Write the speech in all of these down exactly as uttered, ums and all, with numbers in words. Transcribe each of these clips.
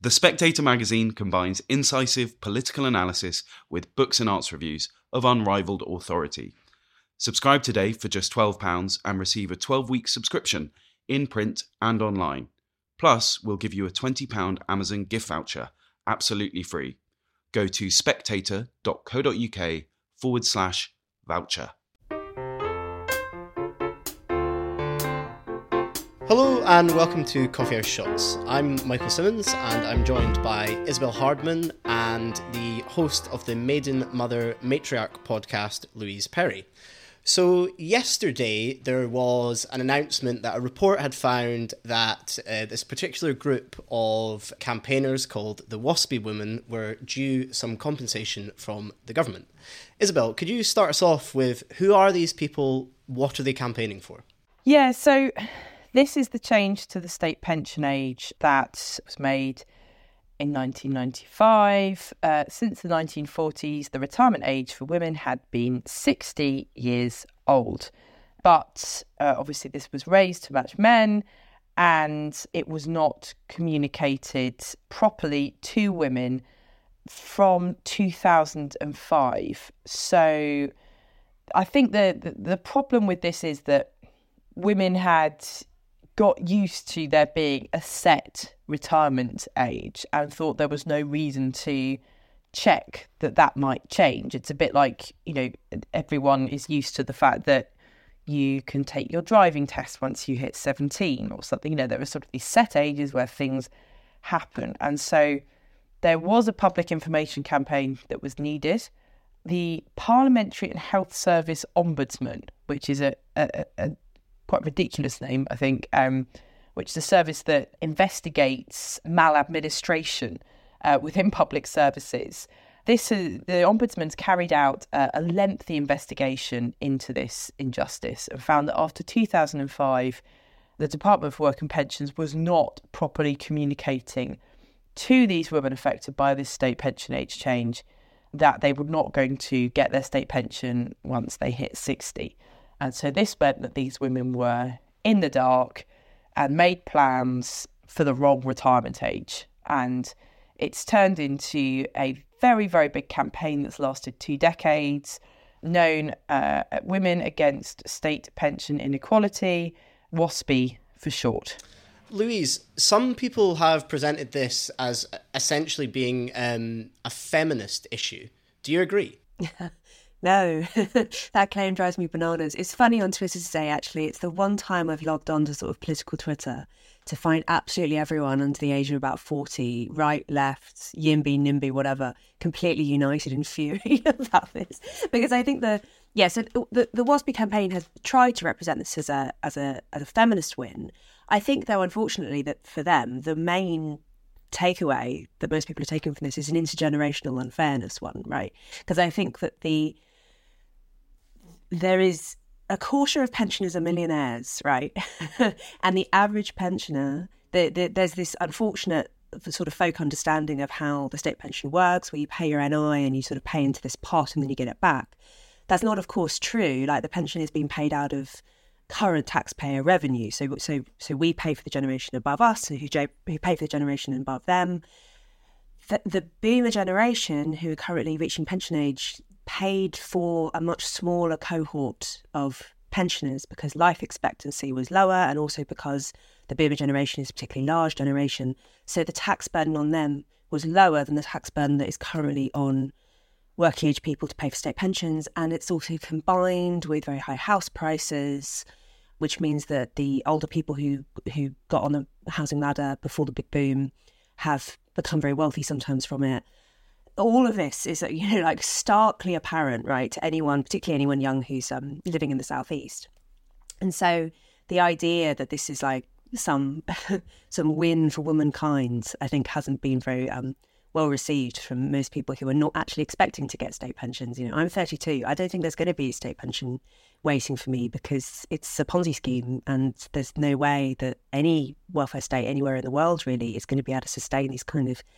The Spectator magazine combines incisive political analysis with books and arts reviews of unrivaled authority. Subscribe today for just twelve pounds and receive a twelve-week subscription in print and online. Plus, we'll give you a twenty pounds Amazon gift voucher, absolutely free. Go to spectator.co.uk forward slash voucher. Hello and welcome to Coffee House Shots. I'm Michael Simmons and I'm joined by Isabel Hardman and the host of the Maiden Mother Matriarch podcast, Louise Perry. So yesterday there was an announcement that a report had found that uh, this particular group of campaigners called the Waspy Women were due some compensation from the government. Isabel, could you start us off with who are these people, what are they campaigning for? Yeah, so this is the change to the state pension age that was made in nineteen ninety-five. Uh, since the nineteen forties, the retirement age for women had been sixty years old. But uh, obviously this was raised to match men and it was not communicated properly to women from two thousand five. So I think the, the, the problem with this is that women had got used to there being a set retirement age and thought there was no reason to check that that might change. It's a bit like, you know, everyone is used to the fact that you can take your driving test once you hit seventeen or something. You know, there are sort of these set ages where things happen. And so there was a public information campaign that was needed. The Parliamentary and Health Service Ombudsman, which is a, a, a quite ridiculous name, I think, um, which is a service that investigates maladministration uh, within public services. This is, the Ombudsman's carried out uh, a lengthy investigation into this injustice and found that after two thousand five, the Department for Work and Pensions was not properly communicating to these women affected by this state pension age change that they were not going to get their state pension once they hit sixty. And so this meant that these women were in the dark and made plans for the wrong retirement age. And it's turned into a very, very big campaign that's lasted two decades, known uh, Women Against State Pension Inequality, WASPI for short. Louise, some people have presented this as essentially being um, a feminist issue. Do you agree? No, that claim drives me bananas. It's funny on Twitter today, actually. It's the one time I've logged on to sort of political Twitter to find absolutely everyone under the age of about forty, right, left, YIMBY, NIMBY, whatever, completely united in fury about this. Because I think the, yeah, so the, the WASPI campaign has tried to represent this as a, as a, as a feminist win. I think, though, unfortunately, that for them, the main takeaway that most people are taking from this is an intergenerational unfairness one, right? Because I think that the there is a quarter of pensioners are millionaires, right? And the average pensioner, the, the, there's this unfortunate sort of folk understanding of how the state pension works, where you pay your N I and you sort of pay into this pot and then you get it back. That's not, of course, true. Like, the pension is being paid out of current taxpayer revenue. So so, so we pay for the generation above us, who, who pay for the generation above them. The, the boomer generation, who are currently reaching pension age, paid for a much smaller cohort of pensioners because life expectancy was lower and also because the boomer generation is a particularly large generation. So the tax burden on them was lower than the tax burden that is currently on working age people to pay for state pensions. And it's also combined with very high house prices, which means that the older people who, who got on the housing ladder before the big boom have become very wealthy sometimes from it. All of this is, you know, like starkly apparent, right, to anyone, particularly anyone young who's um, living in the southeast. And so the idea that this is like some some win for womankind, I think, hasn't been very um, well received from most people who are not actually expecting to get state pensions. You know, I'm thirty-two. I don't think there's going to be a state pension waiting for me because it's a Ponzi scheme and there's no way that any welfare state anywhere in the world really is going to be able to sustain these kind of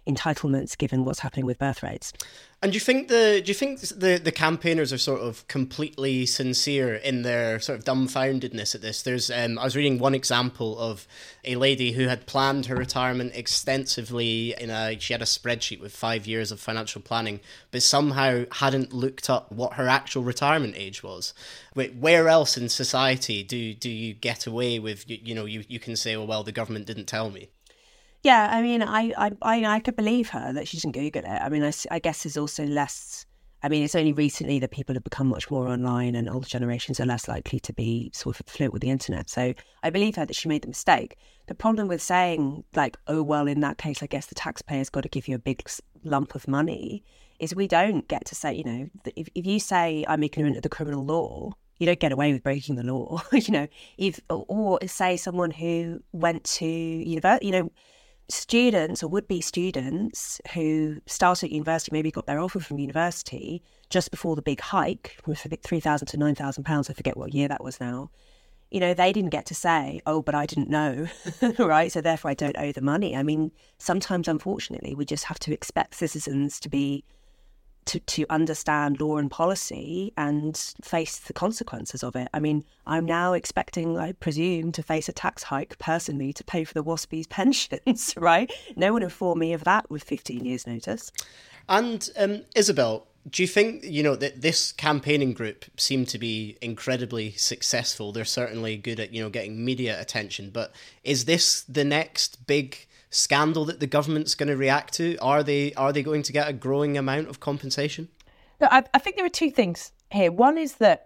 entitlements given what's happening with birth rates. And do you think the do you think the, the campaigners are sort of completely sincere in their sort of dumbfoundedness at this? There's um, I was reading one example of a lady who had planned her retirement extensively in a she had a spreadsheet with five years of financial planning, but somehow hadn't looked up what her actual retirement age was. Where else in society do do you get away with you, you know you, you can say, oh well, the government didn't tell me? Yeah, I mean, I, I, I, I could believe her that she didn't Google it. I mean, I, I guess there's also less, I mean, it's only recently that people have become much more online and older generations are less likely to be sort of fluent with the internet. So I believe her that she made the mistake. The problem with saying like, oh, well, in that case, I guess the taxpayer's got to give you a big lump of money is we don't get to say, you know, if, if you say I'm ignorant of the criminal law, you don't get away with breaking the law, you know, if or, or say someone who went to university, you know, students or would-be students who started at university, maybe got their offer from university just before the big hike from three thousand to nine thousand pounds, I forget what year that was now, you know, they didn't get to say, oh, but I didn't know, right? So therefore I don't owe the money. I mean, sometimes, unfortunately, we just have to expect citizens to be To, to understand law and policy and face the consequences of it. I mean, I'm now expecting, I presume, to face a tax hike personally to pay for the WASP's pensions, right? No one informed me of that with fifteen years' notice. And um, Isabel, do you think, you know, that this campaigning group seemed to be incredibly successful? They're certainly good at, you know, getting media attention, but is this the next big scandal that the government's going to react to? Are they are they going to get a growing amount of compensation? No, I, I think there are two things here. One is that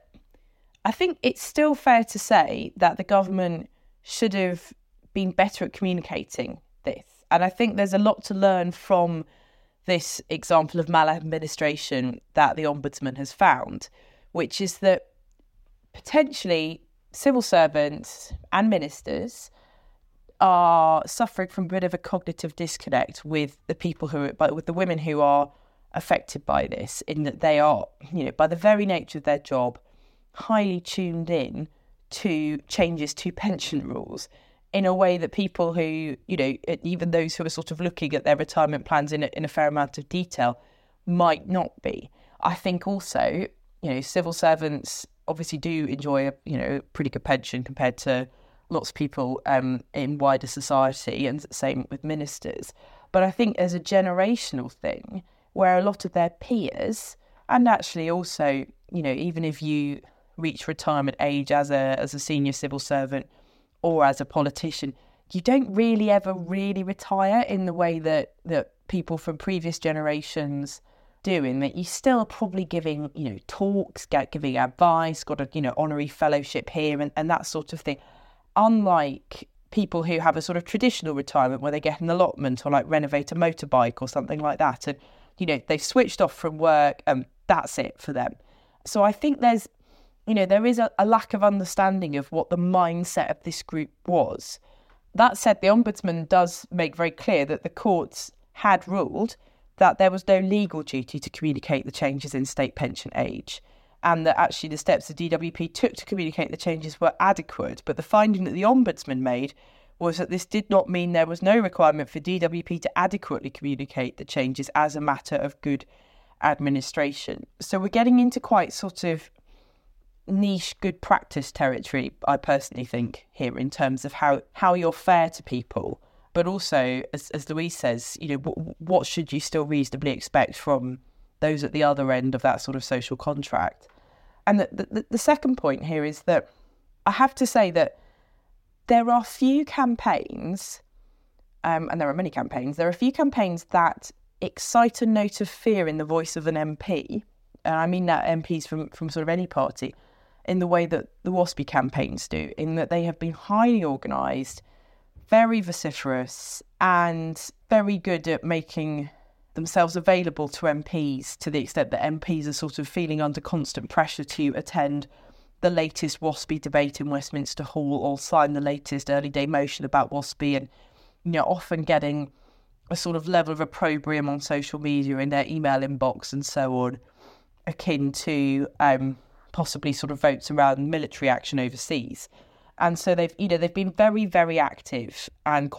I think it's still fair to say that the government should have been better at communicating this. And I think there's a lot to learn from this example of maladministration that the Ombudsman has found, which is that potentially civil servants and ministers are suffering from a bit of a cognitive disconnect with the people who are, with the women who are affected by this, in that they are, you know, by the very nature of their job, highly tuned in to changes to pension rules in a way that people who, you know, even those who are sort of looking at their retirement plans in a, in a fair amount of detail might not be. I think also, you know, civil servants obviously do enjoy a, you know, pretty good pension compared to lots of people um, in wider society, and same with ministers. But I think there's a generational thing where a lot of their peers, and actually also, you know, even if you reach retirement age as a as a senior civil servant or as a politician, you don't really ever really retire in the way that, that people from previous generations do, in that you're still probably giving, you know, talks, get, giving advice, got a, you know, honorary fellowship here and, and that sort of thing. Unlike people who have a sort of traditional retirement where they get an allotment or like renovate a motorbike or something like that. And, you know, they've switched off from work and that's it for them. So I think there's, you know, there is a, a lack of understanding of what the mindset of this group was. That said, the Ombudsman does make very clear that the courts had ruled that there was no legal duty to communicate the changes in state pension age, and that actually the steps the D W P took to communicate the changes were adequate. But the finding that the Ombudsman made was that this did not mean there was no requirement for D W P to adequately communicate the changes as a matter of good administration. So we're getting into quite sort of niche good practice territory, I personally think, here in terms of how, how you're fair to people. But also, as, as Louise says, you know, what, what should you still reasonably expect from those at the other end of that sort of social contract? And the, the, the second point here is that I have to say that there are few campaigns, um, and there are many campaigns, there are few campaigns that excite a note of fear in the voice of an M P, and I mean that M Ps from, from sort of any party, in the way that the WASPy campaigns do, in that they have been highly organised, very vociferous, and very good at making themselves available to M Ps, to the extent that M Ps are sort of feeling under constant pressure to attend the latest WASPy debate in Westminster Hall or sign the latest early day motion about WASPy, and, you know, often getting a sort of level of opprobrium on social media in their email inbox and so on, akin to um, possibly sort of votes around military action overseas. And so they've, you know, they've been very, very active and quite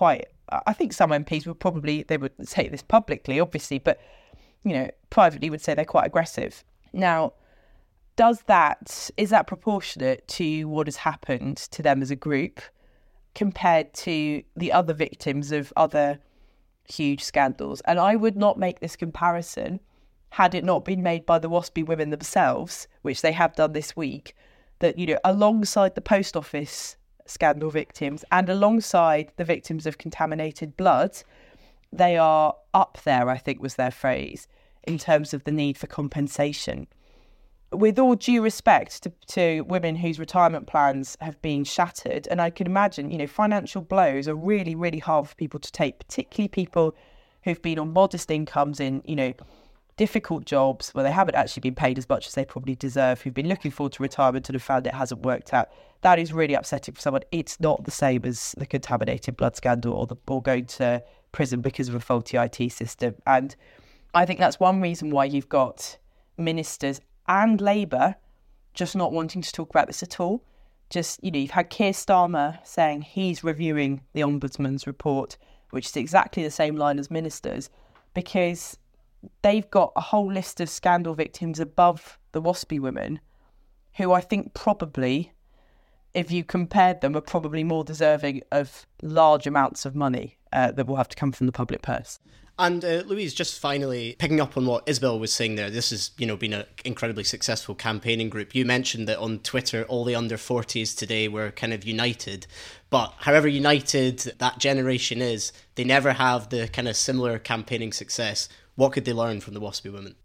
I think some M Ps would probably, they would say this publicly, obviously, but, you know, privately would say they're quite aggressive. Now, does that, is that proportionate to what has happened to them as a group compared to the other victims of other huge scandals? And I would not make this comparison had it not been made by the WASPy women themselves, which they have done this week, that, you know, alongside the post office scandal victims and alongside the victims of contaminated blood, they are up there, I think was their phrase, in terms of the need for compensation. With all due respect to, to women whose retirement plans have been shattered, and I can imagine, you know, financial blows are really, really hard for people to take, particularly people who've been on modest incomes in, you know, difficult jobs where they haven't actually been paid as much as they probably deserve, who've been looking forward to retirement and have found it hasn't worked out. That is really upsetting for someone. It's not the same as the contaminated blood scandal or, the, or going to prison because of a faulty I T system. And I think that's one reason why you've got ministers and Labour just not wanting to talk about this at all. Just, you know, you've had Keir Starmer saying he's reviewing the Ombudsman's report, which is exactly the same line as ministers, because they've got a whole list of scandal victims above the WASPy women who I think probably, if you compared them, are probably more deserving of large amounts of money uh, that will have to come from the public purse. And uh, Louise, just finally picking up on what Isabel was saying there, this has, you know, been an incredibly successful campaigning group. You mentioned that on Twitter, all the under forties today were kind of united. But however united that generation is, they never have the kind of similar campaigning success. What could they learn from the WASPy women?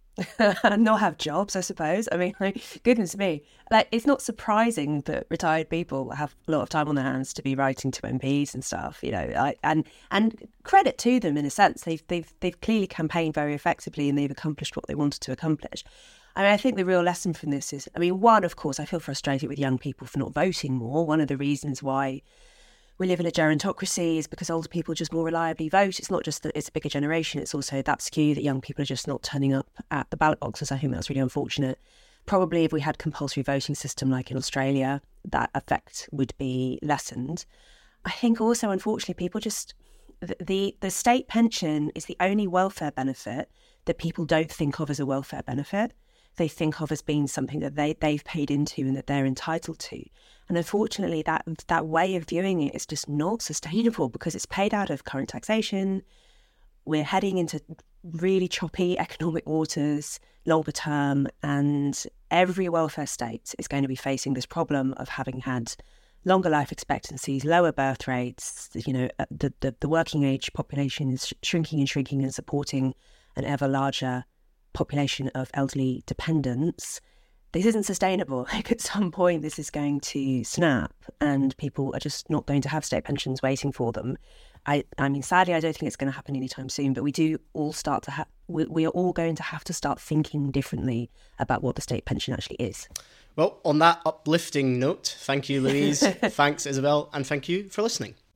Not have jobs, I suppose. I mean, like, goodness me. Like, it's not surprising that retired people have a lot of time on their hands to be writing to M Ps and stuff, you know, I, and and credit to them in a sense. They've, they've, they've clearly campaigned very effectively and they've accomplished what they wanted to accomplish. I mean, I think the real lesson from this is, I mean, one, of course, I feel frustrated with young people for not voting more. One of the reasons why we live in a gerontocracy is because older people just more reliably vote. It's not just that it's a bigger generation, it's also that skew that young people are just not turning up at the ballot boxes. I think that's really unfortunate. Probably if we had compulsory voting system like in Australia, that effect would be lessened. I think also, unfortunately, people just, the, the state pension is the only welfare benefit that people don't think of as a welfare benefit. They think of as being something that they, they've paid into and that they're entitled to. And unfortunately, that that way of viewing it is just not sustainable because it's paid out of current taxation. We're heading into really choppy economic waters longer term, and every welfare state is going to be facing this problem of having had longer life expectancies, lower birth rates. You know, the, the, the working age population is shrinking and shrinking and supporting an ever larger population of elderly dependents. This isn't sustainable. Like, at some point, this is going to snap and people are just not going to have state pensions waiting for them. I, I mean, sadly, I don't think it's going to happen anytime soon, but we do all start to have, we, we are all going to have to start thinking differently about what the state pension actually is. Well, on that uplifting note, thank you, Louise. Thanks, Isabel. And thank you for listening.